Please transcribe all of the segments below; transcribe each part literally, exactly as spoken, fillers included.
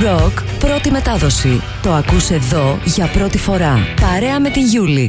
U-Rock πρώτη μετάδοση. Το ακούς εδώ για πρώτη φορά. Παρέα με τη Γιούλη.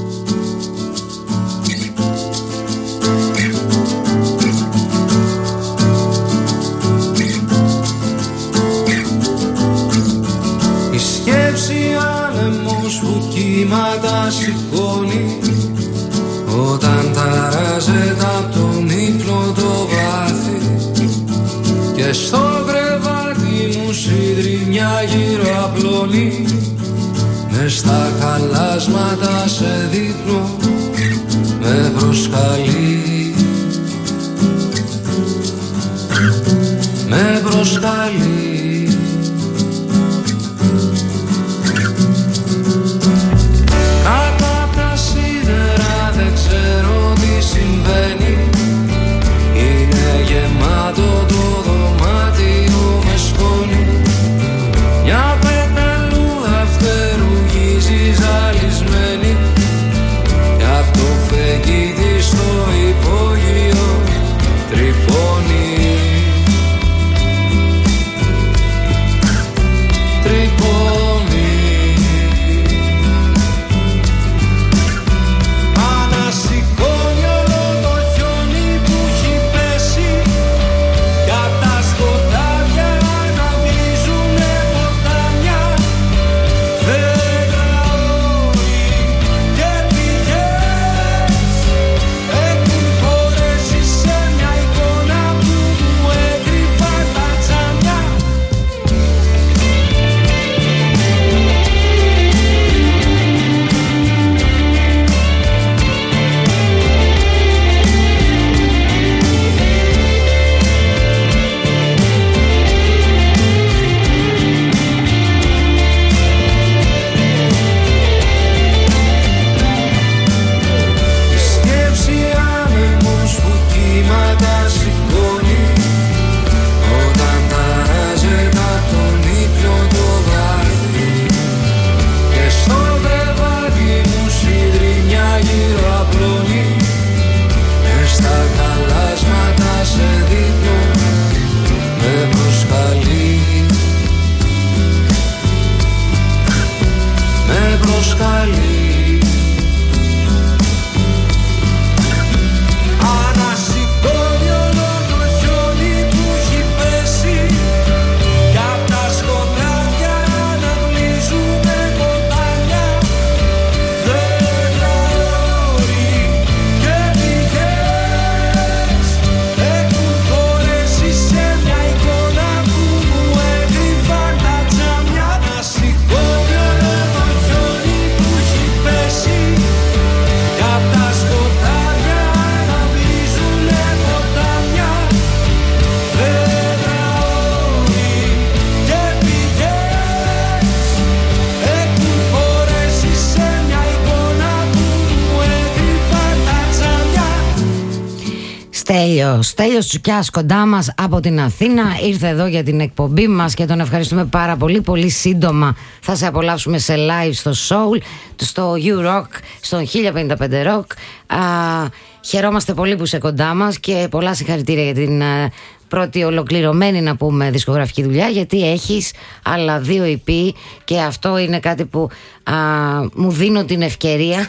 Η σκέψη άνεμος που κύματα σηκώνει όταν ταράζεται απ' τον ύπνο το βάθη και στο κρεβάτι μου συντριμμιά γύρω απλώνει μες στα χαλάσματα σε δείπνο με προσκαλεί, με προσκαλεί. Είναι γεμάτο το δωμάτιο με σκόνη. Μια πεταλούδα φτερουγίζει ζαλισμένη κι απ' το φεγγίτι στο υπόγειο τρυπώνει. Τρυπώνει. Στέλιος, Στέλιος Τσουκιάς κοντά μας από την Αθήνα, ήρθε εδώ για την εκπομπή μας και τον ευχαριστούμε πάρα πολύ. Πολύ σύντομα θα σε απολαύσουμε σε live στο Soul, στο U-Rock, στον χίλια πενήντα πέντε Rock. Α, χαιρόμαστε πολύ που είσαι κοντά μας και πολλά συγχαρητήρια για την α, πρώτη ολοκληρωμένη, να πούμε, δισκογραφική δουλειά, γιατί έχεις άλλα δύο ι πι και αυτό είναι κάτι που α, μου δίνω την ευκαιρία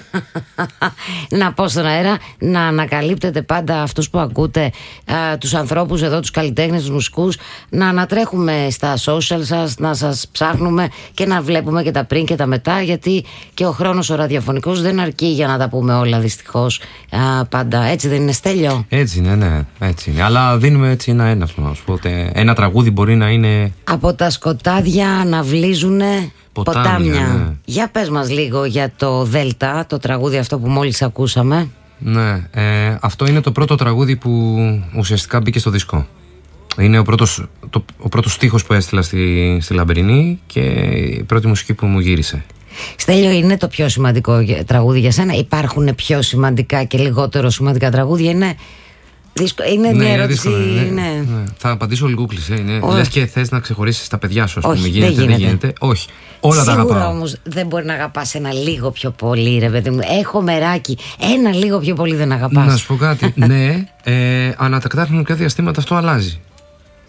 να πω στον αέρα, να ανακαλύπτετε πάντα αυτούς που ακούτε, α, τους ανθρώπους εδώ, τους καλλιτέχνες, τους μουσικούς, να ανατρέχουμε στα social σας, να σας ψάχνουμε και να βλέπουμε και τα πριν και τα μετά, γιατί και ο χρόνος ο ραδιοφωνικός δεν αρκεί για να τα πούμε όλα, δυστυχώς, α, πάντα. Έτσι δεν είναι, Στέλιο? Έτσι είναι, ναι, έτσι είναι. Αλλά δίνουμε έτσι ένα έναυσμα, να σου πω. Ένα τραγούδι μπορεί να είναι από τα σκοτάδια να βλύζουνε ποτάμια, ποτάμια. Ναι. Για πες μας λίγο για το Δέλτα, το τραγούδι αυτό που μόλις ακούσαμε. Ναι, ε, αυτό είναι το πρώτο τραγούδι που ουσιαστικά μπήκε στο δίσκο. Είναι ο πρώτος, το, ο πρώτος στίχος που έστειλα στη, στη Λαμπερινή και η πρώτη μουσική που μου γύρισε. Στέλιο, είναι το πιο σημαντικό τραγούδι για σένα? Υπάρχουν πιο σημαντικά και λιγότερο σημαντικά τραγούδια? Είναι... Είναι ναι, μια είναι ερώτηση. δύσκολο, ναι, ναι. Ναι. Θα απαντήσω λίγο κλεισέ. Ναι. Λες και θες να ξεχωρίσεις τα παιδιά σου, ας πούμε. Όχι, γίνεται, δεν γίνεται. δεν γίνεται. Όχι. Όλα σίγουρα τα αγαπάω. Όμως δεν μπορεί να αγαπάς ένα λίγο πιο πολύ, ρε παιδί μου. Έχω μεράκι. Ένα λίγο πιο πολύ δεν αγαπάς. Να σου πω κάτι. Ναι, ε, ανατακτά χρονικά διαστήματα αυτό αλλάζει.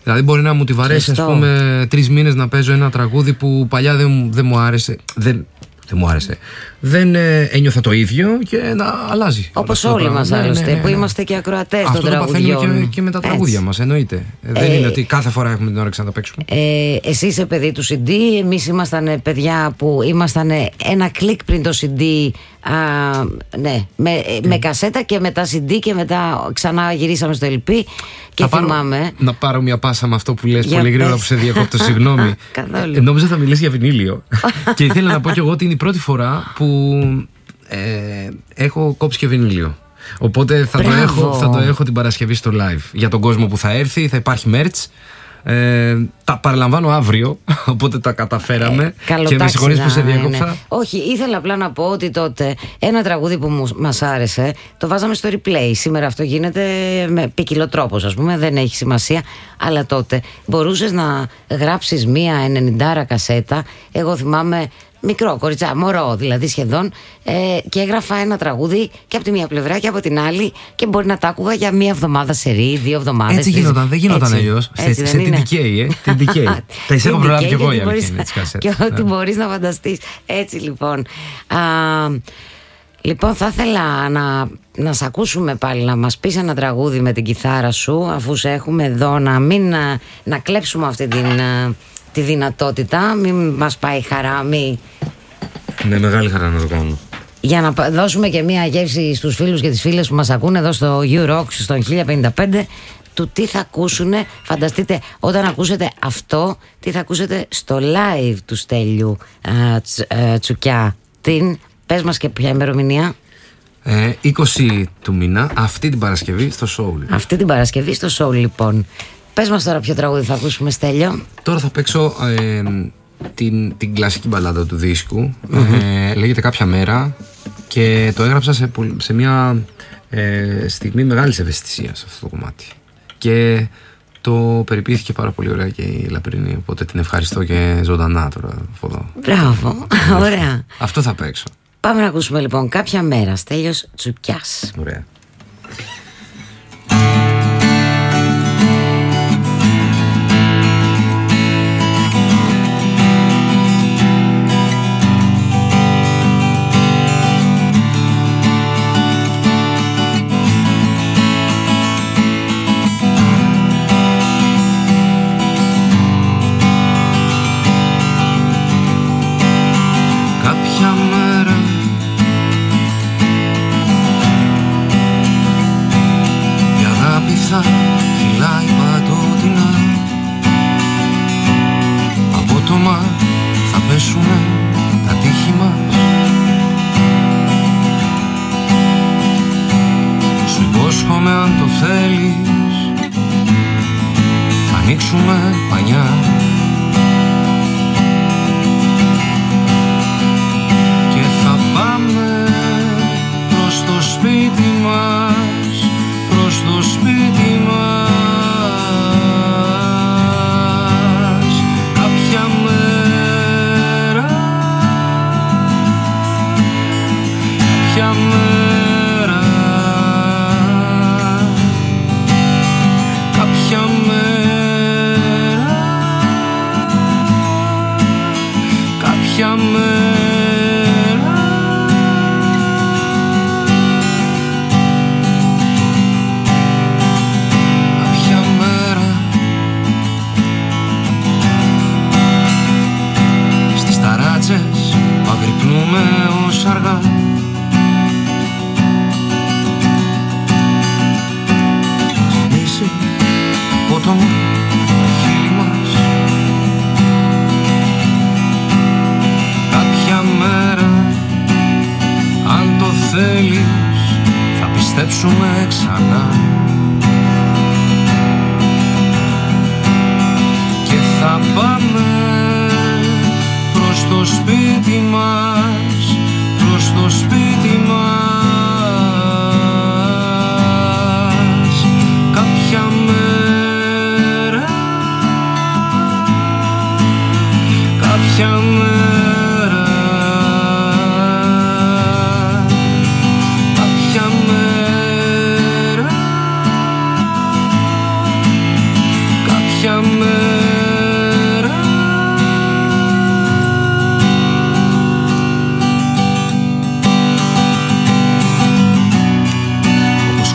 Δηλαδή μπορεί να μου τη βαρέσει, ας πούμε, τρεις μήνες να παίζω ένα τραγούδι που παλιά δεν, δεν μου άρεσε. Δεν, δεν μου άρεσε. Δεν ε, ένιωθα το ίδιο και να αλλάζει. Όπως όλοι μας ναι, άλλωστε, ναι, ναι, ναι. που είμαστε και ακροατές των τραγουδιών. Αυτό το παθαίνουμε και, και με τα τραγούδια μας, εννοείται. Ε, δεν είναι ότι κάθε φορά έχουμε την όρεξη να τα παίξουμε. Ε, εσύ είσαι παιδί του σι ντι, εμείς ήμασταν παιδιά που ήμασταν ένα κλικ πριν το σι ντι. Α, ναι, με, mm. με κασέτα και μετά σι ντι και μετά ξανά γυρίσαμε στο ελ πι. Και θα θυμάμαι. Πάρω, να πάρω μια πάσα με αυτό που λες Για πολύ πες. γρήγορα που σε διακόπτω, συγγνώμη. ε, νόμιζα θα μιλήσει για βινίλιο. Και ήθελα να πω κι εγώ ότι είναι η πρώτη φορά που ε, έχω κόψει και βινίλιο. Οπότε θα το, έχω, θα το έχω την Παρασκευή στο live. Για τον κόσμο που θα έρθει, θα υπάρχει merch. Ε, τα παραλαμβάνω αύριο, οπότε τα καταφέραμε. Ε, και με συγχωρείς που σε διέκοψα. Ναι, ναι. Όχι, ήθελα απλά να πω ότι τότε ένα τραγούδι που μου, μας άρεσε το βάζαμε στο replay. Σήμερα αυτό γίνεται με ποικιλό τρόπο, ας πούμε, δεν έχει σημασία. Αλλά τότε μπορούσες να γράψεις μία ενενηντάρα κασέτα. Εγώ θυμάμαι μικρό κοριτσά, μωρό δηλαδή σχεδόν, ε, και έγραφα ένα τραγούδι και από τη μία πλευρά και από την άλλη και μπορεί να τα άκουγα για μία εβδομάδα σερί, δύο εβδομάδες. Έτσι γινόταν, δεν γινόταν αλλιώς. Σε τι ντι κέι, ε. τι ντι κέι. Τα έχω προλάβει κι εγώ η αλήθεια με τις κασέτες. Και ό,τι μπορείς να φανταστείς. Έτσι λοιπόν. Α, λοιπόν θα ήθελα να, να σε ακούσουμε πάλι, να μας πεις ένα τραγούδι με την κιθάρα σου, αφού σε έχουμε εδώ, να μην να, να κλέψουμε αυτή την... τη δυνατότητα, μην μας πάει χαρά, μη... Ναι, μεγάλη χαρά να το κάνω. Για να δώσουμε και μία γεύση στους φίλους και τις φίλες που μας ακούνε εδώ στο U-Rock στον χίλια πενήντα πέντε του τι θα ακούσουνε. Φανταστείτε όταν ακούσετε αυτό, τι θα ακούσετε στο live του Στέλιου α, τς, α, Τσουκιά. Την, πες μας και ποια ημερομηνία. ε, είκοσι του μήνα, αυτή την Παρασκευή στο Soul. Αυτή την Παρασκευή στο Soul λοιπόν. Πες μας τώρα ποιο τραγούδι θα ακούσουμε, Στέλιο. Τώρα θα παίξω ε, την, την κλασική μπαλάδα του δίσκου. Mm-hmm. ε, Λέγεται Κάποια Μέρα και το έγραψα σε, σε μια ε, στιγμή μεγάλης ευαισθησίας αυτό το κομμάτι. Και το περιποιήθηκε πάρα πολύ ωραία και η Λαμπρινή, οπότε την ευχαριστώ και ζωντανά τώρα από εδώ. Μπράβο, ωραία. Αυτό θα παίξω. Πάμε να ακούσουμε λοιπόν Κάποια Μέρα, Στέλιος Τσουκιάς. Ωραία. Κυλάει παντοτινά. Απότομα θα πέσουνε τα τείχη μας. Σου υπόσχομαι αν το θέλεις θα ανοίξουμε πανιά. Και θα πάμε προς το σπίτι μας, προς το σπίτι μας. Κάποια μέρα, κάποια μέρα, κάποια μέρα, κάποια μέρα. Παγρυπνούμε ως αργά. Ζητήσει απότομα τα χείλη μας. Κάποια μέρα, αν το θέλεις, θα πιστέψουμε ξανά. Και θα πάμε προς το σπίτι μας, προς το σπίτι μας. Κάποια μέρα, κάποια μέρα, κάποια μέρα, κάποια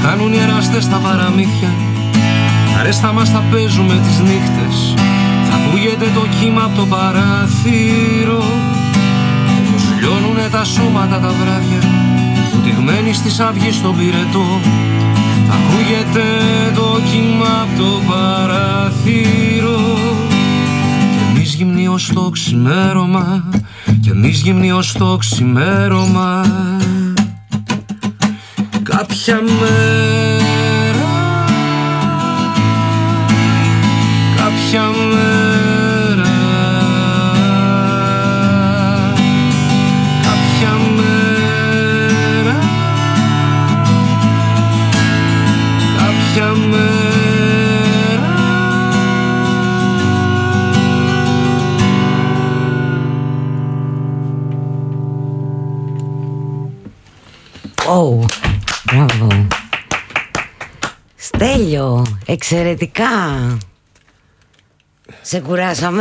κάνουν οι εραστές στα παραμύθια. Αρέστα μας θα παίζουμε τις νύχτες. Θα ακούγεται το κύμα από το παράθυρο. Πως λιώνουνε τα σώματα τα βράδια, βουτυγμένοι στις αυγές στον πυρετό. Θα ακούγεται το κύμα από το παράθυρο. Κι εμείς γυμνοί ως το ξημέρωμα, κι εμείς γυμνοί ως το ξημέρωμα. Κάποια μέρα, κάποια μέρα, κάποια μέρα, κάποια μέρα. Oh. Μπράβο. Στέλιο, εξαιρετικά. Σε κουράσαμε.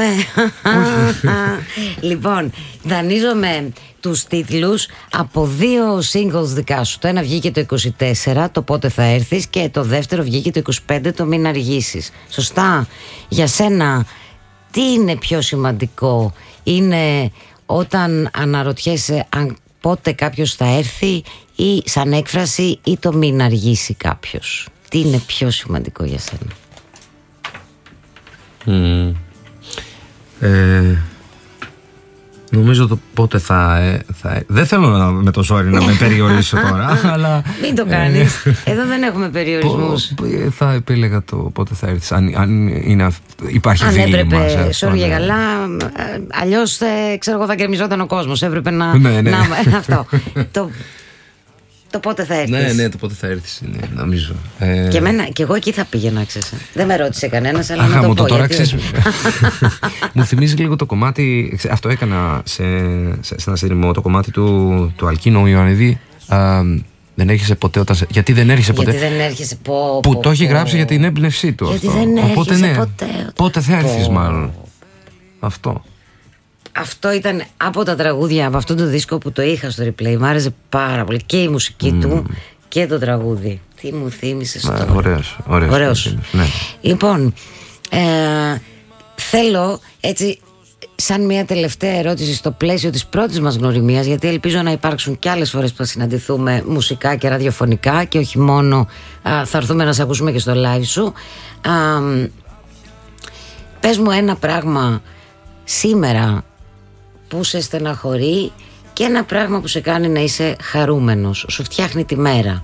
Λοιπόν, δανείζομαι τους τίτλους από δύο singles δικά σου. Το ένα βγήκε το είκοσι τέσσερα, το Πότε θα έρθεις, και το δεύτερο βγήκε το είκοσι πέντε, το Μην αργήσεις. Σωστά? Για σένα τι είναι πιο σημαντικό? Είναι όταν αναρωτιέσαι αν πότε κάποιος θα έρθει, ή σαν έκφραση, ή το μην αργήσει κάποιος? Τι είναι πιο σημαντικό για σένα? Mm. Ε, νομίζω το πότε θα, ε, θα... Δεν θέλω να, με το ζόρι να με περιορίσω τώρα, αλλά... Μην το κάνεις. Εδώ δεν έχουμε περιορισμούς. Θα επέλεγα το πότε θα έρθεις. Αν, αν είναι, υπάρχει αν δίλημμα. Αν έπρεπε, sorry για καλά, αλλιώς ε, ξέρω εγώ θα γκρεμιζόταν ο κόσμος. Έπρεπε να... Ναι, ναι. να αυτό. το, το πότε θα έρθεις. Ναι, ναι, το πότε θα έρθεις είναι, νομίζω. Ε... Και, εμένα, και εγώ εκεί θα πήγαινα, ξέρεις. Δεν με ρώτησε κανένας, αλλά Αχα, να το μου πω. Το τώρα, γιατί... μου θυμίζει λίγο το κομμάτι. Αυτό έκανα σε, σε, σε ένα συνειδημό, το κομμάτι του, του Αλκίνου Ιωαννίδη. Α, δεν έρχεσαι ποτέ όταν. Γιατί δεν έρχεσαι ποτέ. Γιατί δεν έρχεσαι πω, Που πω, το έχει πω. γράψει για την έμπνευσή του. Γιατί αυτό. δεν έρχεσαι Οπότε, ναι, ποτέ. Πότε θα έρθεις, μάλλον. Αυτό. Αυτό ήταν από τα τραγούδια, από αυτό το δίσκο που το είχα στο replay. Μ' άρεσε πάρα πολύ και η μουσική mm. του και το τραγούδι. Τι μου θύμισες τώρα. Ωραίος, ωραίος, ωραίος. Ναι. Λοιπόν, ε, θέλω έτσι σαν μια τελευταία ερώτηση στο πλαίσιο της πρώτης μας γνωριμίας, γιατί ελπίζω να υπάρξουν και άλλες φορές που θα συναντηθούμε μουσικά και ραδιοφωνικά και όχι μόνο α, θα έρθουμε να σε ακούσουμε και στο live σου. Α, πες μου ένα πράγμα σήμερα που σε στεναχωρεί και ένα πράγμα που σε κάνει να είσαι χαρούμενος, σου φτιάχνει τη μέρα.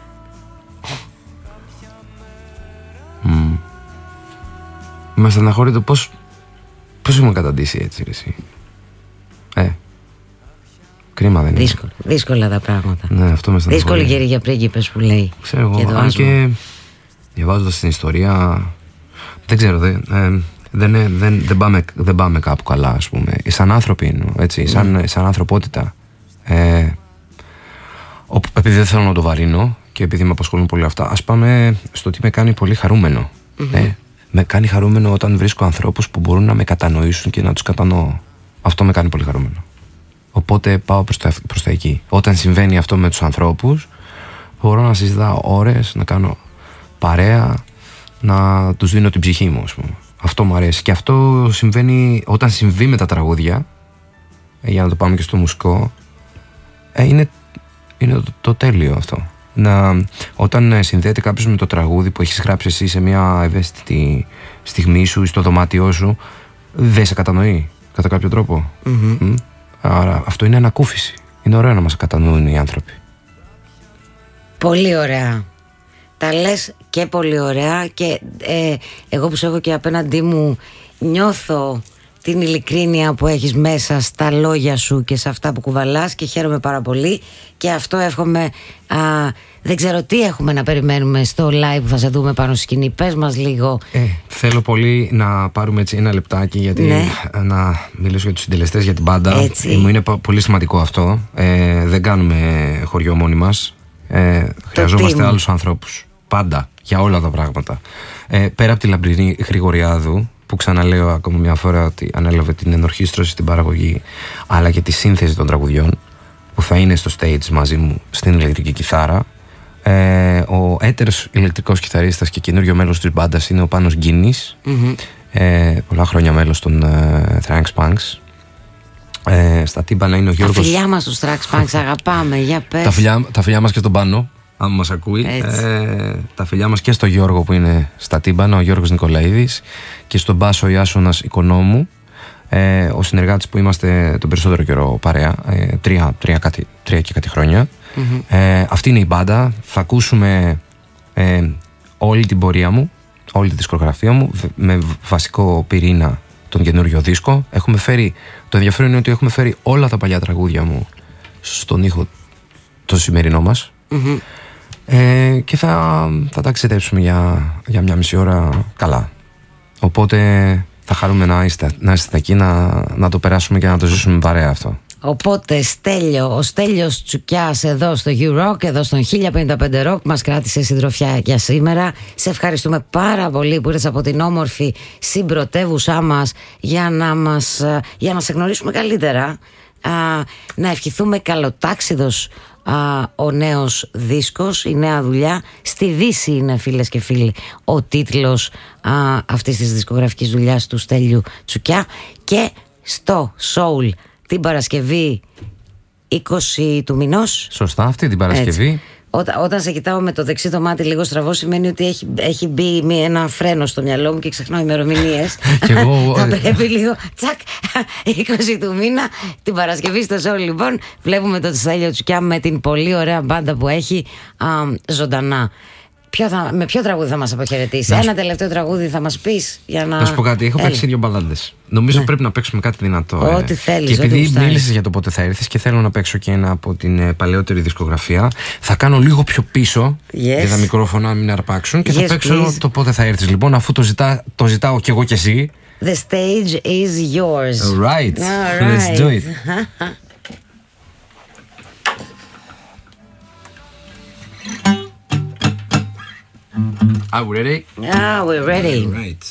Mm. Με στεναχωρεί το πώς πώς έχουμε καταντήσει έτσι ρε εσύ. Ε, κρίμα δεν είναι? Δύσκολα, δύσκολα τα πράγματα. Ναι, αυτό με στεναχωρεί. Δύσκολη γέρη για πρίγκιπες που λέει. Ξέρω εγώ, αν και διαβάζοντας την ιστορία δεν ξέρω, δεν... Ε, Δεν, δεν, δεν, πάμε, δεν πάμε κάπου καλά, ας πούμε. Σαν άνθρωποι, έτσι, σαν, mm. σαν ανθρωπότητα. Ε, ο, επειδή δεν θέλω να το βαρύνω και επειδή με απασχολούν πολύ αυτά, ας πάμε στο τι με κάνει πολύ χαρούμενο. Mm-hmm. Ε, με κάνει χαρούμενο όταν βρίσκω ανθρώπους που μπορούν να με κατανοήσουν και να τους κατανοώ. Αυτό με κάνει πολύ χαρούμενο. Οπότε πάω προς τα, προς τα εκεί. Όταν συμβαίνει αυτό με τους ανθρώπους, μπορώ να συζητάω ώρες, να κάνω παρέα, να τους δίνω την ψυχή μου, ας πούμε. Αυτό μου αρέσει. Και αυτό συμβαίνει όταν συμβεί με τα τραγούδια, για να το πάμε και στο μουσικό, ε, είναι, είναι το, το τέλειο αυτό. Να, όταν συνδέεται κάποιος με το τραγούδι που έχεις γράψει εσύ σε μια ευαίσθητη στιγμή σου ή στο δωμάτιό σου, δεν σε κατανοεί κατά κάποιο τρόπο. Mm-hmm. Mm. Άρα αυτό είναι ανακούφιση. Είναι ωραίο να μας κατανοούν οι άνθρωποι. Πολύ ωραία. Τα λες και πολύ ωραία και ε, εγώ που σε έχω και απέναντί μου νιώθω την ειλικρίνεια που έχεις μέσα στα λόγια σου και σε αυτά που κουβαλάς και χαίρομαι πάρα πολύ και αυτό εύχομαι. Α, δεν ξέρω τι έχουμε να περιμένουμε στο live που θα σε δούμε πάνω στη σκηνή. Πες μας λίγο. Ε, θέλω πολύ να πάρουμε έτσι ένα λεπτάκι γιατί ναι. να μιλήσω για τους συντελεστές, για την μπάντα. Ε, μου είναι πολύ σημαντικό αυτό. Ε, δεν κάνουμε χωριό μόνοι μας. Ε, χρειαζόμαστε άλλους ανθρώπους. Πάντα, για όλα τα πράγματα. Ε, πέρα από τη Λαμπρινή Γρηγοριάδου, που ξαναλέω ακόμα μια φορά ότι ανέλαβε την ενορχήστρωση στην παραγωγή, αλλά και τη σύνθεση των τραγουδιών, που θα είναι στο stage μαζί μου στην ηλεκτρική κιθάρα. Ε, ο έτερος ηλεκτρικός κιθαρίστας και καινούριο μέλος της μπάντας είναι ο Πάνος Γκίνης. Mm-hmm. ε, πολλά χρόνια μέλος των ε, Trax Punks. Ε, στα τύμπανα είναι ο Γιώργος. Τα φιλιά μας τους Trax Punks αγαπάμε, για πες. Τα φιλιά, τα φιλιά μας και στον Πάνο, αν μας ακούει. Ε, τα φιλιά μας και στο Γιώργο που είναι στα τύμπανα, ο Γιώργος Νικολαίδης, και στον μπάσο Ιάσονας Οικονόμου, ε, ο συνεργάτης που είμαστε τον περισσότερο καιρό παρέα, ε, τρία, τρία, κάτι, τρία και κάτι χρόνια. Mm-hmm. ε, αυτή είναι η μπάντα. Θα ακούσουμε ε, όλη την πορεία μου, όλη τη δισκογραφία μου, με βασικό πυρήνα τον καινούριο δίσκο. Έχουμε φέρει, το ενδιαφέρον είναι ότι έχουμε φέρει όλα τα παλιά τραγούδια μου στον ήχο το σημερινό μας. Mm-hmm. ε, και θα, θα τα ξετέψουμε για, για μια μισή ώρα καλά. Οπότε θα χαρούμε να είστε, να είστε εκεί, να, να το περάσουμε και να το ζήσουμε παρέα αυτό. Οπότε Στέλιο, ο Στέλιος Τσουκιάς εδώ στο U-Rock, εδώ στον χίλια πενήντα πέντε Rock, μας κράτησε συντροφιά για σήμερα. Σε ευχαριστούμε πάρα πολύ που ήρθες από την όμορφη συμπρωτεύουσά μας για να, μας, για να σε γνωρίσουμε καλύτερα. Α, να ευχηθούμε καλοτάξιδος α, ο νέος δίσκος, η νέα δουλειά. Στη Δύση είναι, φίλες και φίλοι, ο τίτλος α, αυτής της δισκογραφικής δουλειάς του Στέλιου Τσουκιά. Και στο Soul την Παρασκευή είκοσι του μηνός. Σωστά, αυτή την Παρασκευή. Όταν, όταν σε κοιτάω με το δεξί το μάτι λίγο στραβό, σημαίνει ότι έχει, έχει μπει ένα φρένο στο μυαλό μου και ξεχνάω ημερομηνίες. Και εγώ. Θα πρέπει λίγο τσακ, είκοσι του μήνα την Παρασκευή στο show. Λοιπόν, βλέπουμε το Στέλιο Τσουκιά με την πολύ ωραία μπάντα που έχει α, ζωντανά. Ποιο θα, με ποιο τραγούδι θα μας αποχαιρετήσει? Ένα σου... τελευταίο τραγούδι θα μας πεις για να... Να σου πω κάτι, έχω παίξει δύο μπαλάντες. Νομίζω ναι. πρέπει να παίξουμε κάτι δυνατό. Ό,τι ε. θέλεις. Και επειδή μίλησες για το πότε θα έρθεις και θέλω να παίξω και ένα από την ε, παλαιότερη δισκογραφία, θα κάνω λίγο πιο πίσω yes. για τα μικρόφωνα να μην αρπάξουν και yes, θα παίξω please. το πότε θα έρθεις. Λοιπόν, αφού το, ζητά, το ζητάω κι εγώ κι εσύ. The stage is yours. All right, All right. Let's do it. Are we ready? Ah, we're ready. All right.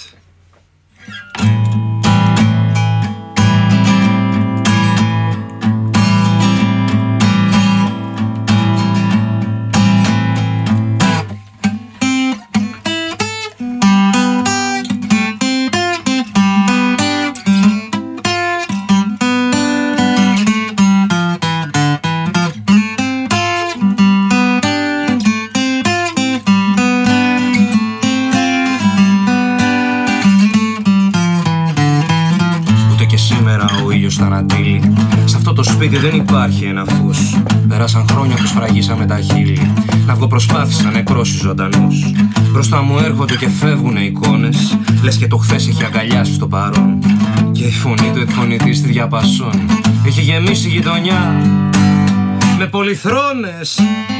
Σ' αυτό το σπίτι δεν υπάρχει ένα φως. Πέρασαν χρόνια που σφραγίσαμε τα χείλη. Να βγω προσπάθησα νεκρός ή ζωντανός. Μπροστά μου έρχονται και φεύγουνε εικόνες. Λες και το χθες έχει αγκαλιάσει στο παρόν. Και η φωνή του εκφωνητή στη διαπασόν. Έχει γεμίσει η γειτονιά με πολυθρόνες.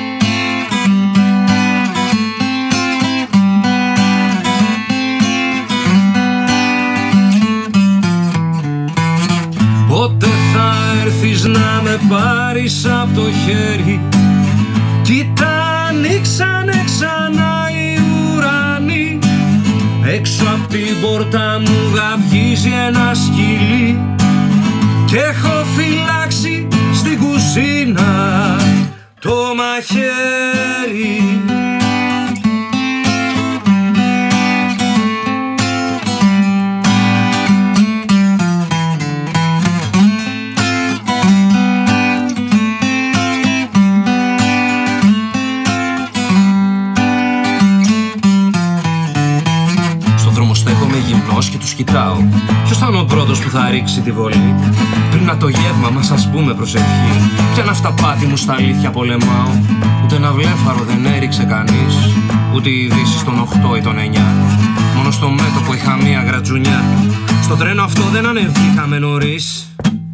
Πότε θα έρθεις να με πάρεις απ' το χέρι? Κοίτα, ανοίξανε ξανά οι ουρανοί. Έξω απ' την πόρτα μου γαυγίζει ένα σκυλί. Κι έχω φυλάξει στην κουζίνα το μαχαίρι. Και τους κοιτάω. Ποιος θα είναι ο πρώτος που θα ρίξει τη βολή? Πριν να το γεύμα μας ας πούμε προσευχή. Κι αν αυταπάτη μου στα αλήθεια πολεμάω. Ούτε ένα βλέφαρο δεν έριξε κανείς. Ούτε οι ειδήσεις των οκτώ ή των εννιά. Μόνο στο μέτωπο είχα μία γρατζουνιά. Στο τρένο αυτό δεν ανεβήκαμε νωρίς.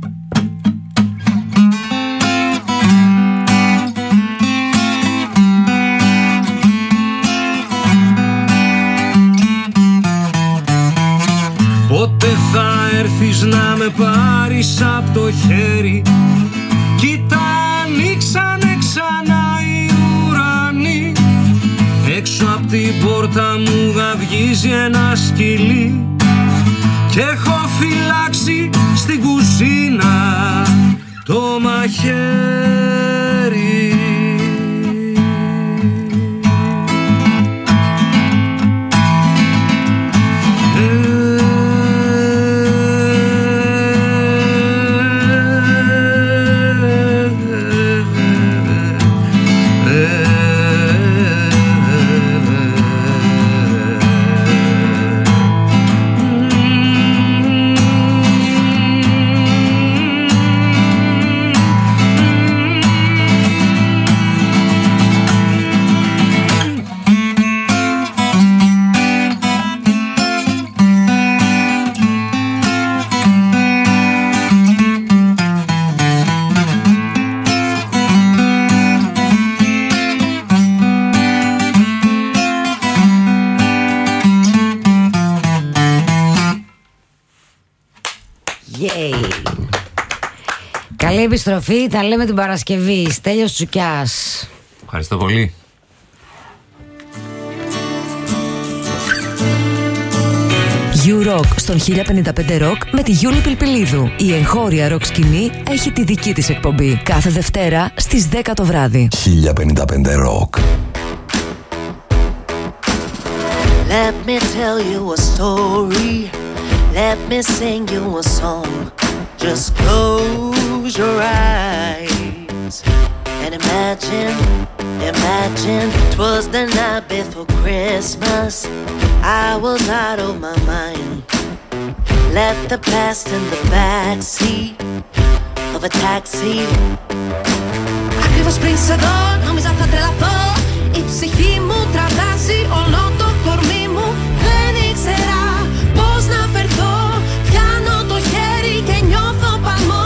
Πότε θα έρθεις να με πάρεις απ' το χέρι? Κοίτα, ανοίξανε ξανά οι ουρανοί. Έξω απ' την πόρτα μου γαυγίζει ένα σκυλί. Κι έχω φυλάξει στην κουζίνα το μαχαίρι. Καλή επιστροφή, τα λέμε την Παρασκευή. Στέλιος Τσουκιάς. Ευχαριστώ πολύ. You Rock στον χίλια πενήντα πέντε Rock με τη Γιούλη Πιλπιλίδου. Η εγχώρια ροκ σκηνή έχει τη δική της εκπομπή. Κάθε Δευτέρα στις δέκα το βράδυ. χίλια πενήντα πέντε Rock. Let me tell you a story. Let me sing you a song. Just close your eyes and imagine, imagine 'twas the night before Christmas. I was out of my mind. Left the past in the backseat of a taxi. Ακριβώς πριν σε δω, νόμιζα θα τρελαθώ. Η ψυχή μου τραβάζει όλο το κορμί μου. Δεν ήξερα πώς να φερθώ. Πιάνω το χέρι και νιώθω παλμό.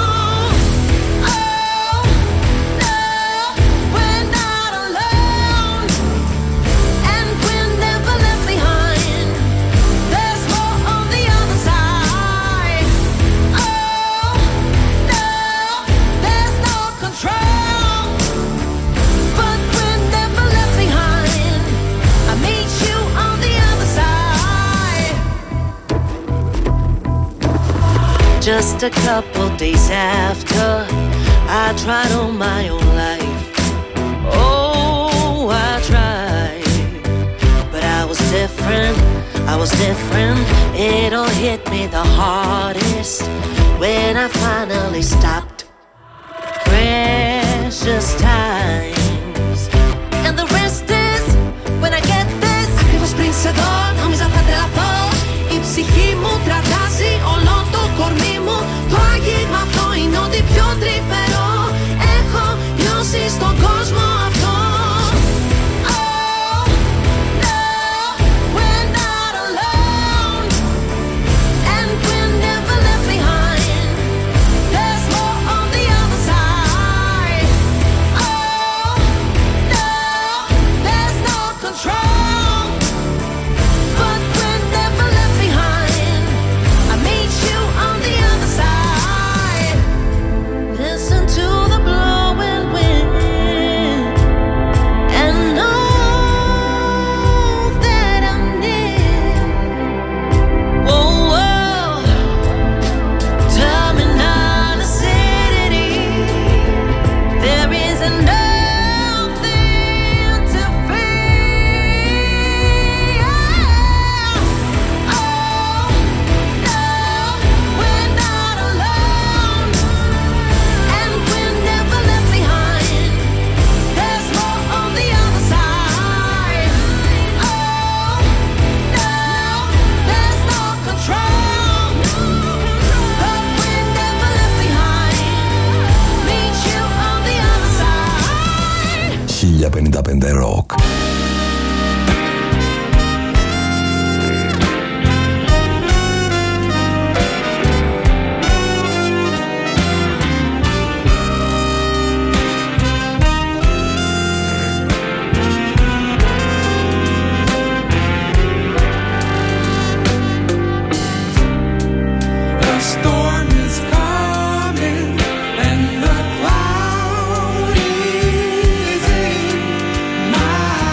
Just a couple days after I tried on my own life. Oh, I tried, but I was different, I was different. It all hit me the hardest when I finally stopped. Precious times, and the rest is when I get this. Ακριβώς πριν σε δω, νόμιζα θα τρελαθώ. Η ψυχή μου τραβάζει όλο το κορμί μου. Το άγγιγμα αυτό είναι ό,τι πιο τρυφερό έχω νιώσει στον κόσμο αυτό. Oh, no, we're not alone. And we're never left behind. There's more on the other side. Oh, no, there's no control. But we're never left behind. I meet you on the other side. Listen to the blowing wind and know that I'm near. Whoa, whoa. Tell me not to city. There is nothing to fear. Oh, no, we're not alone. And we're never left behind. There's more on the other side. Oh, no, there's no control. But we're never left behind. Meet you on the other side. χίλια πενήντα πέντε Rock. The storm is coming and the cloud is in my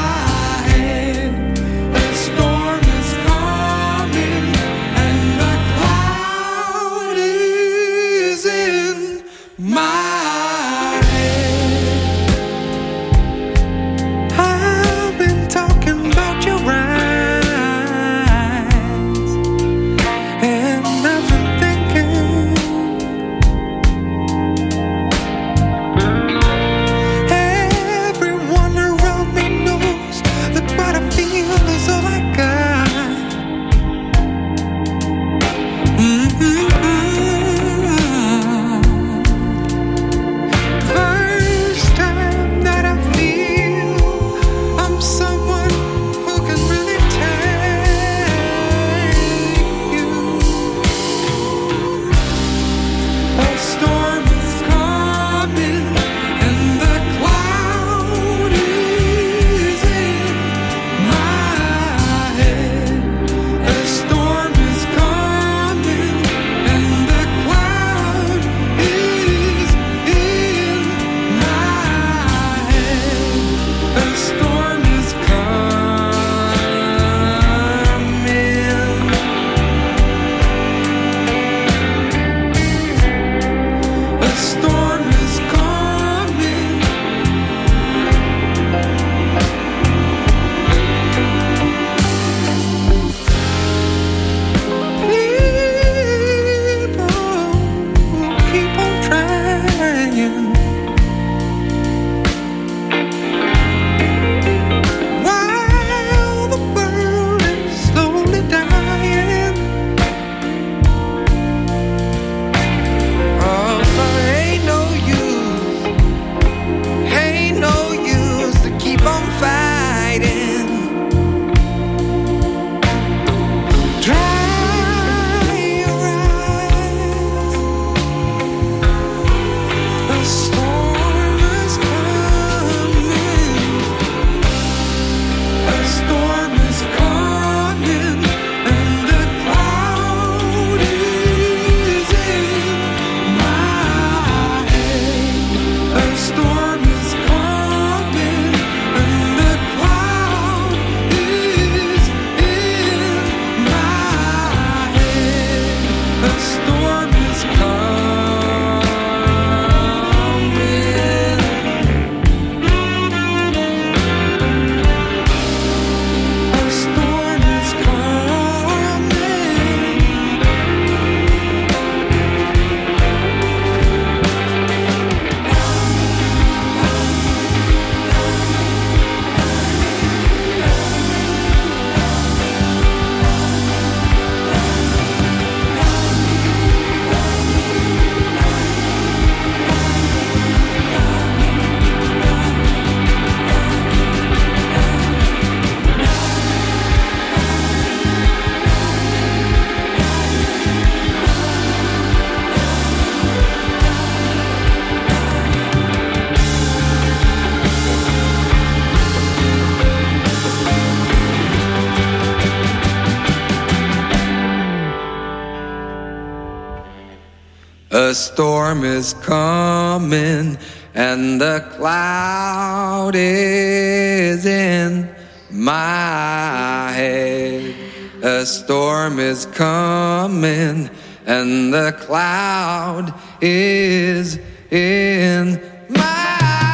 A storm is coming and the cloud is in my head. A storm is coming and the cloud is in my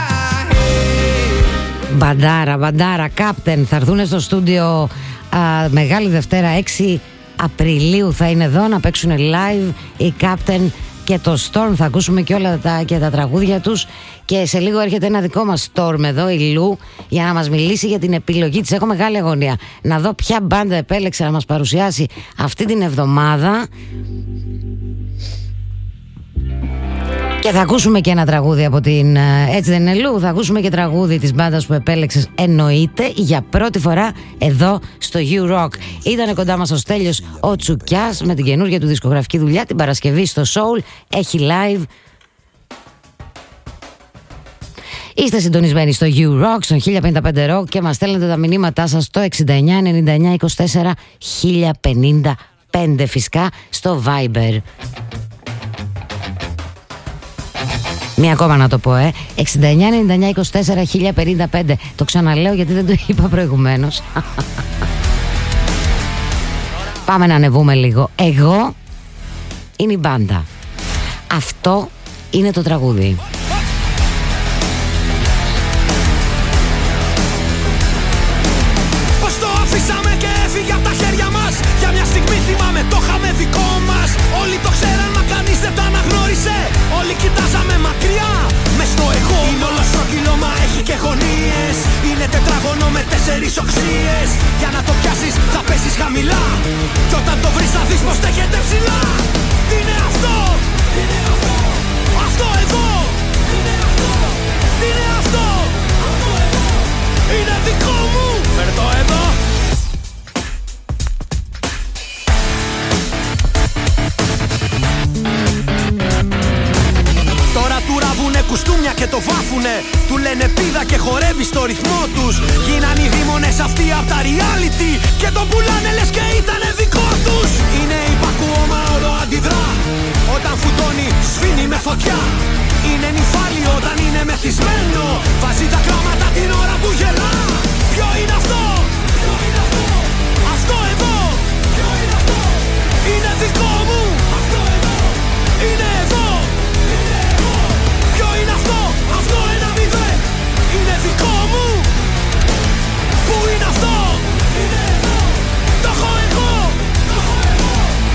head. Μπαντάρα, μπαντάρα, Captain. Θα έρθουν στο στούντιο α, Μεγάλη Δευτέρα έξι Απριλίου θα είναι εδώ να παίξουν live οι Captain και το Storm. Θα ακούσουμε και όλα τα, και τα τραγούδια τους. Και σε λίγο έρχεται ένα δικό μας Storm εδώ, η Λου, για να μας μιλήσει για την επιλογή της. Έχω μεγάλη αγωνία να δω ποια μπάντα επέλεξε να μας παρουσιάσει αυτή την εβδομάδα. Και θα ακούσουμε και ένα τραγούδι από την Έτσι δεν είναι Λου. Θα ακούσουμε και τραγούδι της μπάντας που επέλεξες, εννοείται, για πρώτη φορά εδώ στο You Rock. Ήτανε κοντά μας ο Στέλιος ο Τσουκιάς με την καινούργια του δισκογραφική δουλειά την Παρασκευή στο Soul. Έχει live. Είστε συντονισμένοι στο You Rock, στον χίλια πενήντα πέντε Rock και μας στέλνετε τα μηνύματά σας στο εξήντα εννιά ενενήντα εννιά είκοσι τέσσερα χίλια πενήντα πέντε φυσικά στο Viber. Μία ακόμα να το πω, ε. εξήντα εννιά ενενήντα εννιά είκοσι τέσσερα χίλια πενήντα πέντε. Το ξαναλέω γιατί δεν το είπα προηγουμένως. Πάμε να ανεβούμε λίγο. Εγώ είναι η μπάντα. Αυτό είναι το τραγούδι. Πώς το αφήσαμε και έφυγε από τα χέρια μας. Για μια στιγμή θυμάμαι το είχαμε δικό μας. Όλοι το ξέραν μα κανείς δεν το αναγνώρισε. Όλοι κοιτάζαμε μακριά, μες στο εγώ. Είναι όλο στρογγυλό μα έχει και γωνίες. Είναι τετράγωνο με τέσσερις οξύες. Για να το πιάσεις θα πέσεις χαμηλά. Κι όταν το βρεις θα δεις πως στέκεται ψηλά. Τι είναι αυτό, τι είναι αυτό, αυτό εδώ. Τι είναι αυτό, τι είναι αυτό, αυτό εδώ. Είναι δικό μου, φέρ' το εδώ. Τώρα του ραβούνε κουστούμια και το βάφουνε. Του λένε πίδα και χορεύει στο ρυθμό τους. Γίναν οι δήμονες αυτοί απ' τα reality και τον πουλάνε λες και ήτανε δικό τους. Είναι υπακούω μα όλο αντιδρά. Όταν φουτώνει σβήνει με φωτιά. Είναι νυφάλιο όταν είναι μεθυσμένο. Βάζει τα κλάματα την ώρα που γελά. Ποιο είναι αυτό, ποιο είναι αυτό, αυτό εδώ. Ποιο είναι αυτό, είναι δικό μου. Αυτό εδώ, είναι εδώ. Ποιο είναι αυτό, αυτό ένα μηδέν. Είναι δικό μου. Πού είναι αυτό, είναι εδώ. Το έχω εγώ, το έχω εγώ.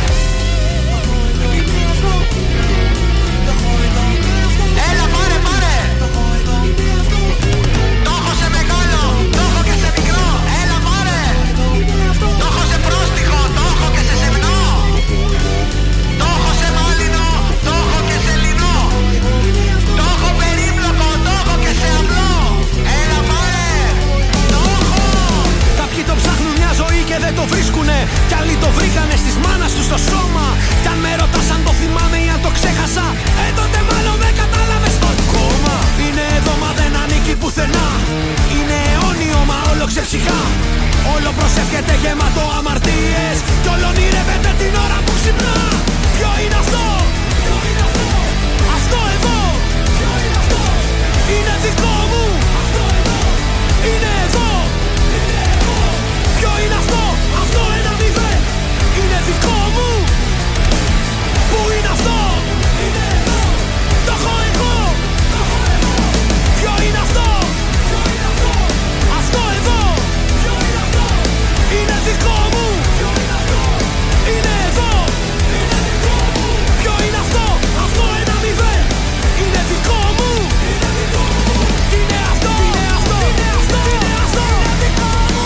Είναι αυτό, το έχω εγώ. Έλα πάρε πάρε. Το έχω εγώ, είναι αυτό. Το έχω σε μεγάλο, το έχω και σε μικρό. Έλα πάρε. Το έχω σε πρόστιχο, το έχω και σε σεμνό. Το έχω σε μάλινο, το έχω και σε λινό. Το έχω περίπλοκο, το έχω και σε απλό. Έλα πάρε, το έχω. Κάποιοι το ψάχνουν μια ζωή και δεν το βρίσκουνε. Κι άλλοι το βρήκανε στις μάνας τους στο σώμα. Κι αν με ρωτάς αν το θυμάμαι ή αν το ξέχασα, ε τότε μάλλον δεν κατάλαβες ακόμα. Είναι εδώ μα δεν ανήκει πουθενά. Είναι αιώνιο μα όλο ξεψυχά. Όλο προσεύχεται γεμάτο αμαρτίες. Κι όλο ονειρεύεται την ώρα που ξυπνά. Ποιο είναι αυτό, ποιο είναι αυτό, αυτό εδώ. Ποιο είναι αυτό, είναι δικό μου. Αυτό εδώ, είναι εδώ. Είναι εγώ. Ποιο είναι αυτό, αυτό ένα μηδέν. Είναι δικό μου. Πού είναι αυτό, είναι εδώ. Το έχω εγώ, το έχω εγώ. Ποιο είναι αυτό, ποιο είναι αυτό, αυτό εδώ. Ποιο είναι αυτό, είναι δικό μου. Ποιο είναι αυτό, είναι εδώ. Είναι δικό μου. Ποιο είναι αυτό, αυτό ένα μηδέν. Είναι δικό μου. Είναι δικό μου. Τι είναι αυτό, τι είναι αυτό, τι είναι αυτό, τι είναι αυτό. Είναι δικό μου.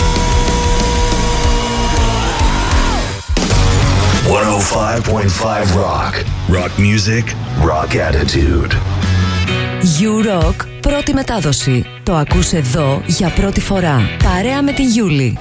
εκατόν πέντε κόμμα πέντε Rock. Rock music, rock attitude. You Rock, πρώτη μετάδοση. Το ακούς εδώ για πρώτη φορά. Παρέα με την Γιούλη.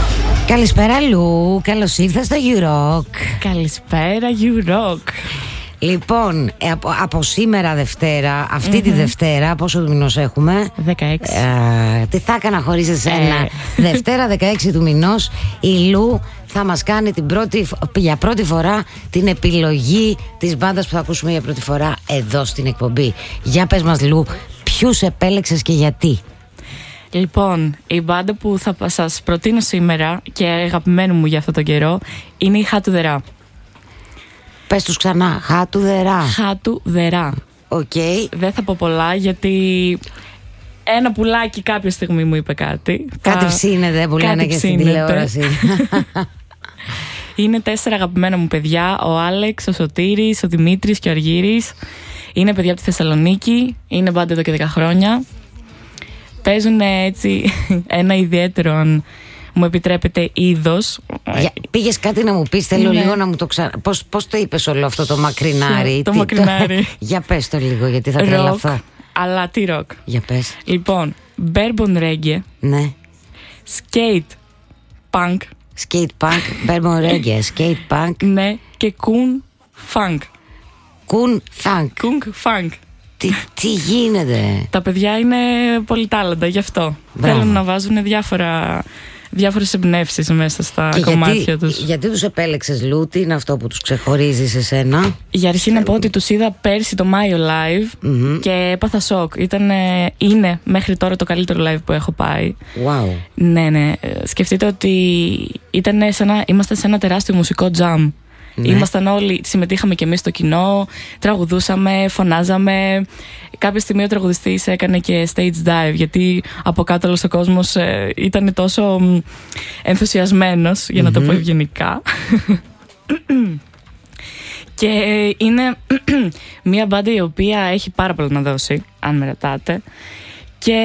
Καλησπέρα Λου, καλώς ήρθες στο You Rock. Καλησπέρα You Rock. Λοιπόν, από, από σήμερα Δευτέρα, αυτή mm-hmm. τη Δευτέρα, πόσο του μηνός έχουμε? δεκαέξι. Ε, τι θα έκανα χωρίς εσένα? Ε. Δευτέρα δεκαέξι του μηνός η Λου θα μας κάνει την πρώτη, για πρώτη φορά την επιλογή της μπάντας που θα ακούσουμε για πρώτη φορά εδώ στην εκπομπή. Για πες μας, Λου, ποιους επέλεξες και γιατί? Λοιπόν, η μπάντα που θα σας προτείνω σήμερα και αγαπημένη μου για αυτόν τον καιρό είναι η Χατουδερά. Πες τους ξανά, Χατουδερά. Χατουδερά. Οκ. Okay. Δεν θα πω πολλά γιατί ένα πουλάκι κάποια στιγμή μου είπε κάτι. Κάτι θα... ψήνεται που λένε και στην τηλεόραση. Είναι τέσσερα αγαπημένα μου παιδιά, ο Άλεξ, ο Σωτήρης, ο Δημήτρης και ο Αργύρης. Είναι παιδιά από τη Θεσσαλονίκη, είναι μπάντα εδώ και δέκα χρόνια. Παίζουν έτσι ένα ιδιαίτερο, αν μου επιτρέπετε, είδος. Για, πήγες κάτι να μου πεις, θέλω ναι. λίγο να μου το ξανά... Πώς, πώς το είπες όλο αυτό το μακρινάρι? Το μακρινάρι. Για πες το λίγο, γιατί θα τρελαθώ. Αλλά τι ροκ. Για πες. Λοιπόν, Bourbon Reggae. Ναι. Skate Punk. Skate Punk, Bourbon Reggae, Skate Punk. Ναι, και Kun Funk. Kun Funk. Kun Funk. Τι, τι γίνεται? Τα παιδιά είναι πολυτάλαντα, γι' αυτό. Μπράβο. Θέλουν να βάζουν διάφορα, διάφορες εμπνεύσεις μέσα στα και κομμάτια γιατί, τους. Γιατί τους επέλεξες, Λου? Τι είναι αυτό που τους ξεχωρίζει σε σένα? Για αρχή να πω ότι τους είδα πέρσι το Μάιο live mm-hmm. και έπαθα σοκ. Ήταν, είναι μέχρι τώρα το καλύτερο live που έχω πάει. Wow. Ναι, ναι. Σκεφτείτε ότι ήταν σε ένα, είμαστε σε ένα τεράστιο μουσικό jam. Ναι. Ήμασταν όλοι, συμμετείχαμε και εμείς στο κοινό, τραγουδούσαμε, φωνάζαμε. Κάποια στιγμή ο τραγουδιστής έκανε και stage dive, γιατί από κάτω όλος ο κόσμος ε, ήταν τόσο ενθουσιασμένος, για να mm-hmm. το πω ευγενικά. Και είναι μια μπάντα η οποία έχει πάρα πολλά να δώσει, αν με ρωτάτε. Και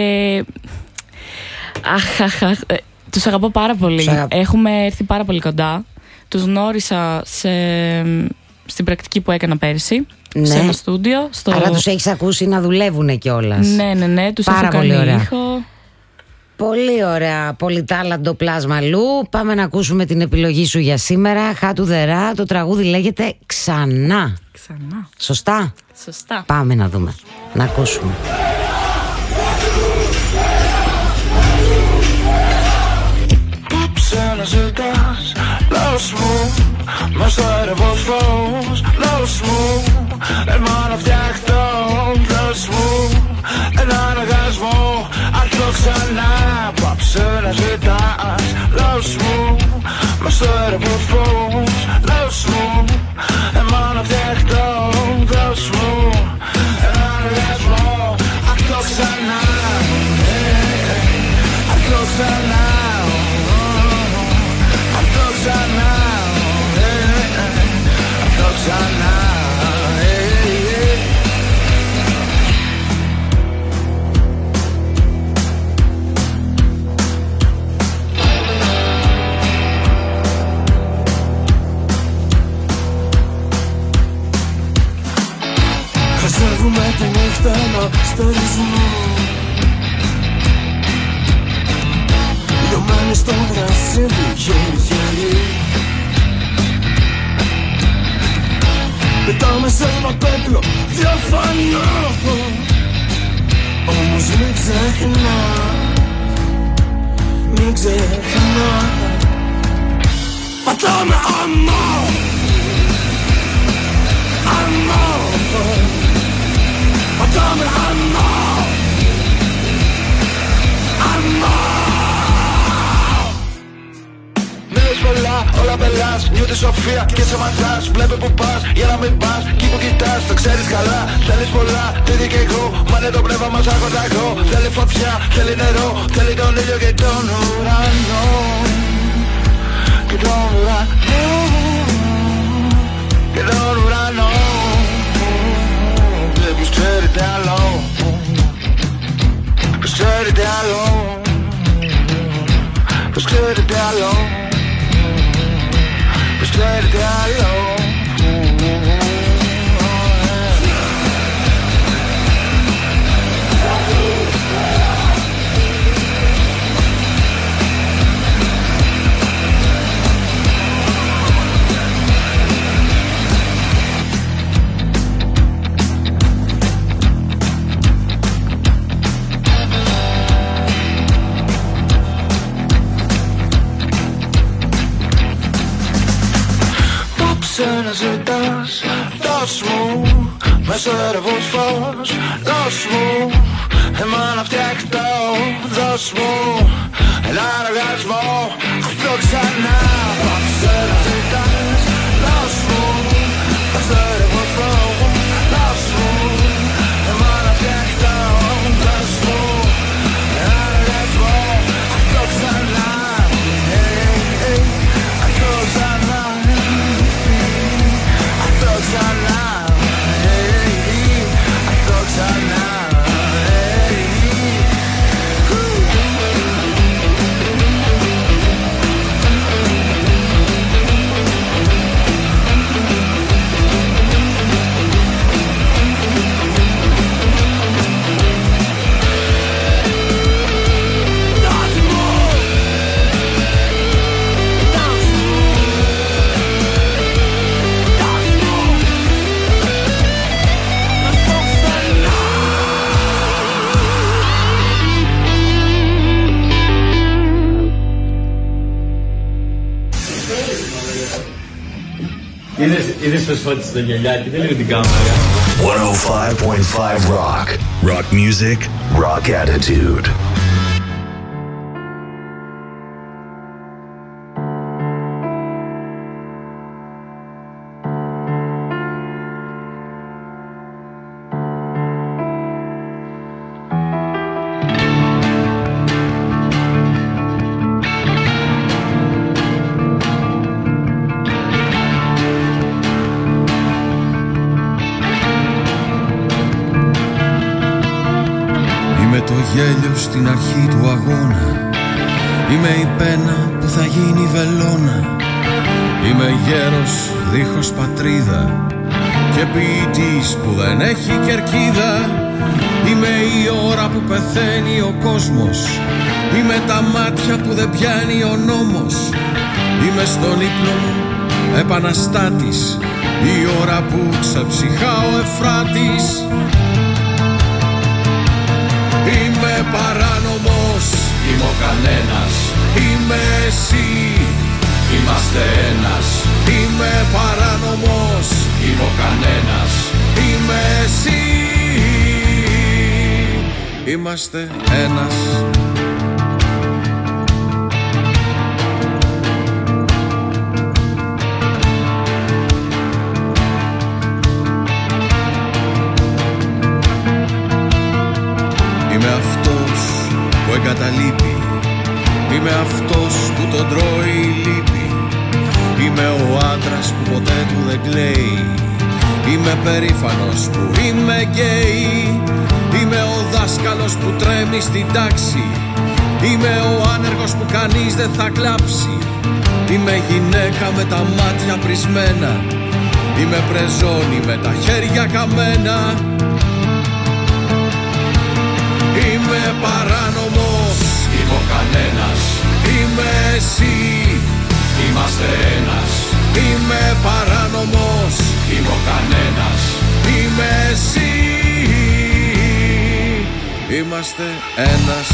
αχ, αχ, αχ, τους αγαπώ πάρα πολύ. Σαγα... Έχουμε έρθει πάρα πολύ κοντά. Τους γνώρισα σε, στην πρακτική που έκανα πέρσι, ναι. σε ένα στούντιο. Στο... Άρα τους έχεις ακούσει να δουλεύουν κιόλας. Ναι, ναι, ναι, τους πάρα έχω πολύ κάνει ωραία. ήχο. Πολύ ωραία, πολυτάλαντο πλάσμα, Λου. Πάμε να ακούσουμε την επιλογή σου για σήμερα. Χατουδερά, το τραγούδι λέγεται Ξανά. Ξανά. Σωστά? Σωστά. Πάμε να δούμε, να ακούσουμε. Ξαναζητάς λαός μου μες στο έρευος φως. Λαός μου, εμένα φτιάχτω. Λαός μου, έναν αργασμό. Αρχώ ξανά, πάψε να ζητάς. Λαός μου, μες στο έρευος φως. Λαός μου, εμένα φτιάχτω. Λαός μου, έναν αργασμό. Αρχώ ξανά, αρχώ ξανά. Ξανά, αυτό ξανά. Χαζεύουμε τη νύχτα να στερίζουμε. Λιωμένοι στο γρασίδι, χέρι-χέρι. Πετάμε σε ένα πέπλο διαφανό. Όμως μην ξεχνά, μην ξεχνά. Πατάμε αμμό, αμμό. Πατάμε αμμό, αμμό. Πολλά, όλα πελάς, νιώτη σοφία και σε μαθάς. Βλέπε που πας, για να μην πας. Κι που κοιτάς, το ξέρεις καλά. Θέλεις πολλά, το ίδιο κι εγώ. Μα είναι το πνεύμα μας αγωταγώ. Θέλει φωτιά, θέλει νερό. Θέλει τον ήλιο και τον ουρανό. Και τον ουρανό. Και τον ουρανό. Και ποιος ξέρει τι άλλο. Ποιος ξέρει τι άλλο. Ποιος ξέρει τι άλλο. Ξέρει τι άλλο. ζητάς, δώσ' μου μέσω ρεύους φως, δώσ' μου εμένα φτιαχτώ, δώσ' μου έναν οργασμό, αυτό ξανά. Απόψε να ζητάς, δώσ' μου μέσω ρεύους φως, δώσ' μου εμένα φτιαχτώ, δώσ' μου έναν οργασμό, αυτό ξανά. Είδες, είδες πως φώτισε το γυαλιάκι, δεν λέω την κάμερα. εκατόν πέντε κόμμα πέντε Rock. Rock music, rock attitude. Στην αρχή του αγώνα είμαι η πένα που θα γίνει βελόνα. Είμαι γέρος δίχως πατρίδα και ποιητής που δεν έχει κερκίδα. Είμαι η ώρα που πεθαίνει ο κόσμος. Είμαι τα μάτια που δεν πιάνει ο νόμος. Είμαι στον ύπνο μου επαναστάτης, η ώρα που ξεψυχά ο Εφράτης. Είμαι παράνομος, είμαι ο κανένας, είμαι εσύ, είμαστε ένας. Είμαι παράνομος, είμαι ο κανένας, είμαι εσύ, είμαστε ένας. Είμαι αυτός που εγκαταλείπει, είμαι αυτός που τον τρώει η λύπη. Είμαι ο άντρας που ποτέ του δεν κλαίει, είμαι περήφανος που είμαι γκέι. Είμαι ο δάσκαλος που τρέμει στην τάξη, είμαι ο άνεργος που κανείς δεν θα κλάψει. Είμαι γυναίκα με τα μάτια πρισμένα, είμαι πρεζόνι με τα χέρια καμένα. Είμαι παράνομος, είμαι ο κανένας, είμαι εσύ, είμαστε ένας. Είμαι παράνομος, είμαι ο κανένας, είμαι εσύ, είμαστε ένας.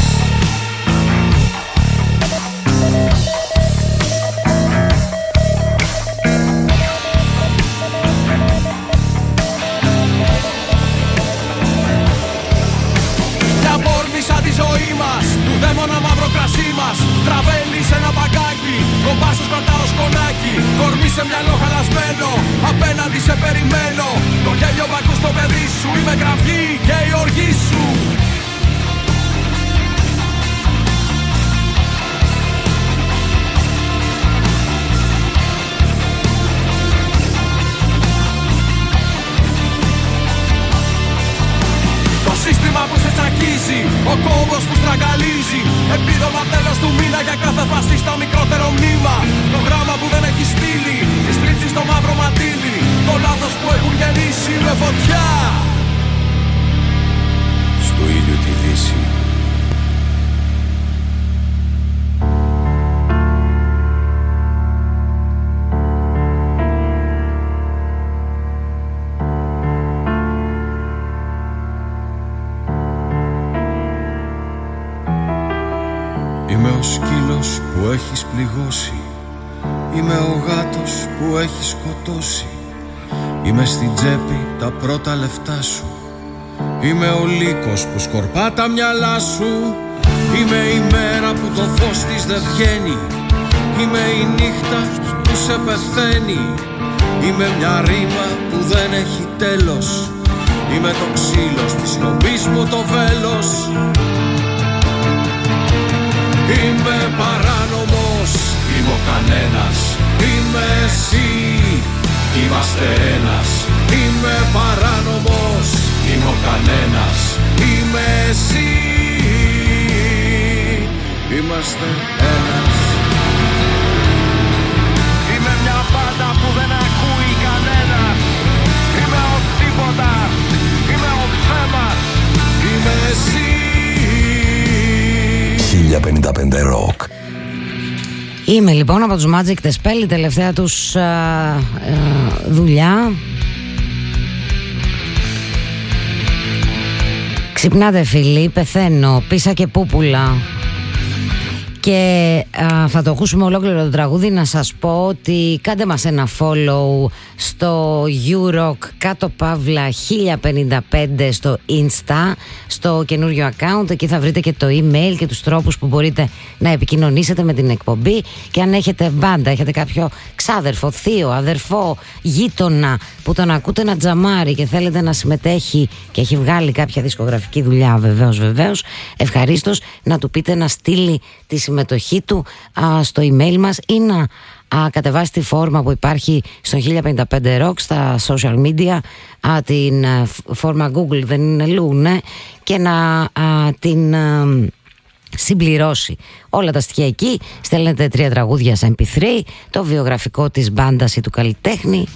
Του δαίμονα μαύρο κρασί μας, τραβέλει σε ένα μπαγκάκι, κομπάσους κρατάω σκονάκι. Κορμί σε μυαλό χαλασμένο, απέναντι σε περιμένω. Το γέλιο μ' ακούς στο παιδί σου, είμαι κραυγή και η οργή σου. Σύστημα που σε τσακίζει, ο κόμπος που στραγγαλίζει. Επίδομα τέλος του μήνα για κάθε φασίστα μικρότερο μνήμα. Το γράμμα που δεν έχει στείλει, τη στρίψη στο μαύρο ματήλι. Το λάθος που έχουν γεννήσει με φωτιά στο ήλιο τη δύση. Είμαι ο σκύλος που έχεις πληγώσει, είμαι ο γάτος που έχει σκοτώσει. Είμαι στην τσέπη τα πρώτα λεφτά σου. Είμαι ο λύκος που σκορπά τα μυαλά σου. Είμαι η μέρα που το φως της δεν βγαίνει. Είμαι η νύχτα που σε πεθαίνει. Είμαι μια ρήμα που δεν έχει τέλος. Είμαι το ξύλο της σιωπής μου το βέλος. Είμαι παράνομος, είμαι ο κανένας. Είμαι εσύ, είμαστε ένας. Είμαι παράνομος, είμαι ο κανένας. Είμαι εσύ, είμαστε ένας. Είμαι μια πάντα που δεν ακούει κανένας. Είμαι ο τίποτας, είμαι ο ψέμας. Είμαι εσύ. χίλια πενήντα πέντε Rock. Είμαι λοιπόν από τους Magic The Spell, η τελευταία τους α, α, δουλειά. Ξυπνάτε φίλοι, πεθαίνω, πίσα και πούπουλα. Και α, θα το ακούσουμε ολόκληρο το τραγούδι. Να σας πω ότι κάντε μας ένα follow στο YouRock κάτω παύλα χίλια πενήντα πέντε στο Insta, στο καινούριο account. Εκεί θα βρείτε και το email και τους τρόπους που μπορείτε να επικοινωνήσετε με την εκπομπή. Και αν έχετε μπάντα, έχετε κάποιο ξάδερφο, θείο, αδερφό, γείτονα που τον ακούτε να τζαμάρει και θέλετε να συμμετέχει και έχει βγάλει κάποια δισκογραφική δουλειά, βεβαίως βεβαίως ευχαρίστως να του πείτε να στείλει τη συμμετοχή του α, στο email μας ή να α, κατεβάσει τη φόρμα που υπάρχει στο χίλια πενήντα πέντε Rock στα social media, α, την α, φόρμα Google, δεν είναι λου, ναι, και να α, την α, συμπληρώσει όλα τα στοιχεία εκεί. Στέλνετε τρία τραγούδια σε εμ πι θρι, το βιογραφικό της μπάντας ή του καλλιτέχνη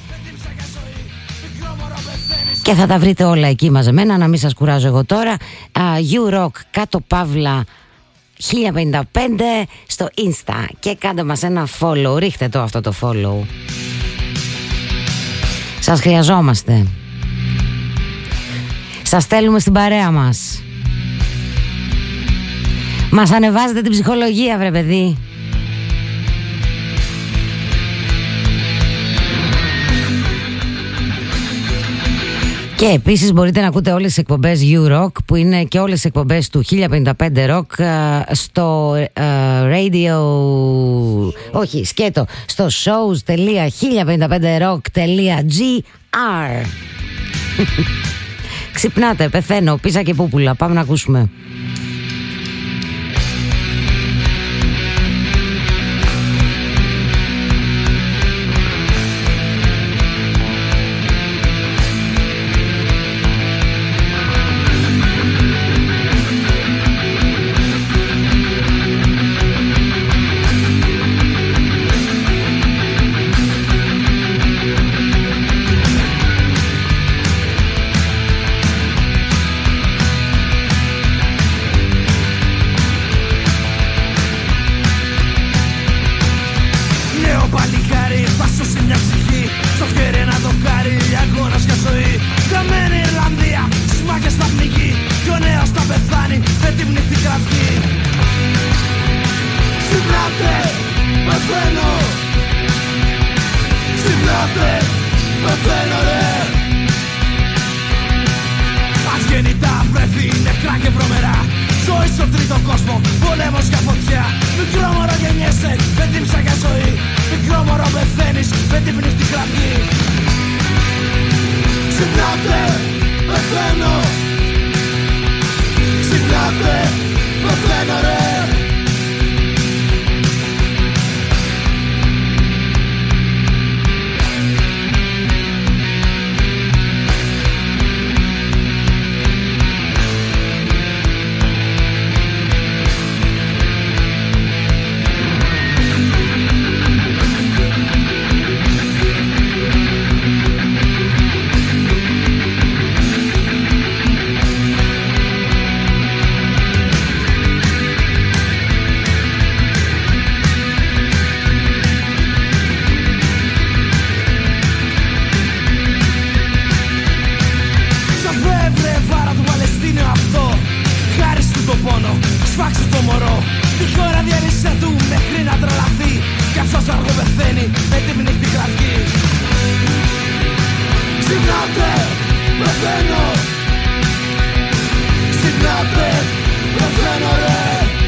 και θα τα βρείτε όλα εκεί μαζεμένα. Να μην σας κουράζω εγώ τώρα. YouRock κάτω παύλα χίλια πενήντα πέντε στο Insta και κάντε μας ένα follow, ρίχτε το αυτό το follow. Σας χρειαζόμαστε. Σας στέλνουμε στην παρέα μας. Μας ανεβάζετε την ψυχολογία, βρε παιδί. Και επίσης μπορείτε να ακούτε όλες τις εκπομπές YouRock, που είναι και όλες τις εκπομπές του χίλια πενήντα πέντε Rock, στο uh, radio, όχι σκέτο, στο shows τελεία χίλια πενήντα πέντε rock τελεία τζι άρ. Ξυπνάτε, πεθαίνω, πίσα και πούπουλα. Πάμε να ακούσουμε. Ξυπνάτε, πεθαίνω. Ξυπνάτε, πεθαίνω ρε.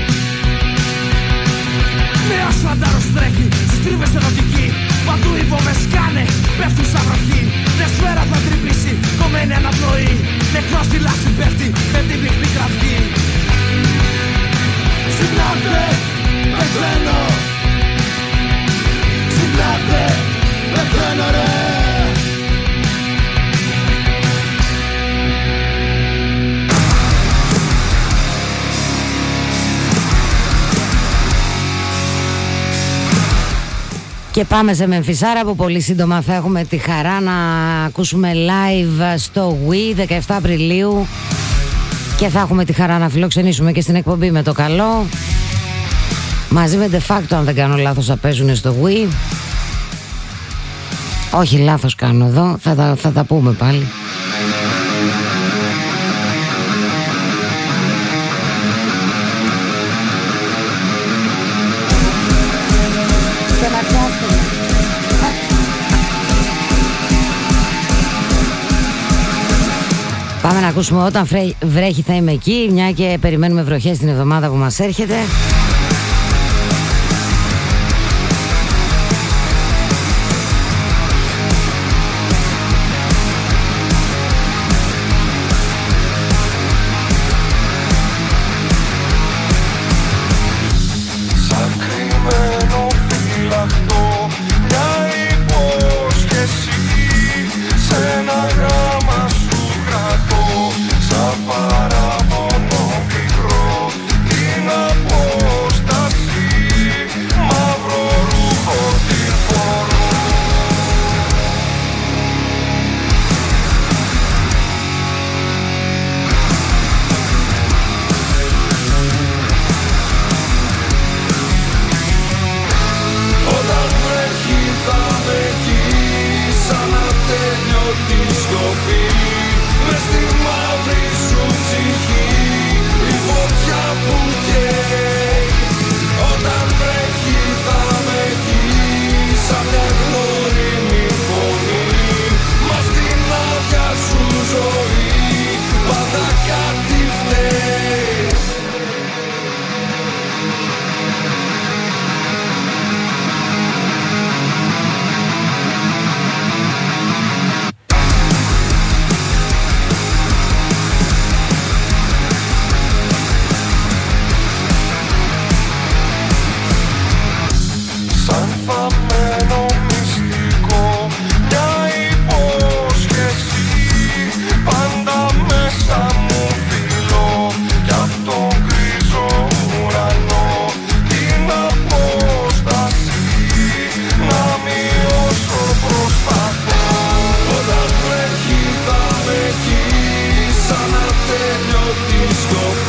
Νέος φαντάρος τρέχει, στρίβες ερωτική. Παντού οι βόμβες σκάνε, πέφτουν σαν βροχή. Μια σφαίρα θα τρυπήσει, κομμένη αναπνοή. Νεκρός στη λάσπη πέφτει, με την πυκνή κραυγή. Ξυπνάτε, πεθαίνω. Ξυπνάτε, πεθαίνω ρε. Και πάμε σε Μεμφισάρα που πολύ σύντομα θα έχουμε τη χαρά να ακούσουμε live στο Wii δεκαεφτά Απριλίου και θα έχουμε τη χαρά να φιλοξενήσουμε και στην εκπομπή με το καλό μαζί με De Facto, αν δεν κάνω λάθος, θα παίζουν στο Wii. Όχι, λάθος κάνω εδώ, θα τα, θα τα πούμε πάλι. Πάμε να ακούσουμε Όταν βρέχει θα είμαι εκεί, μια και περιμένουμε βροχές την εβδομάδα που μας έρχεται. Σαν ατέλειωτη σκοπή.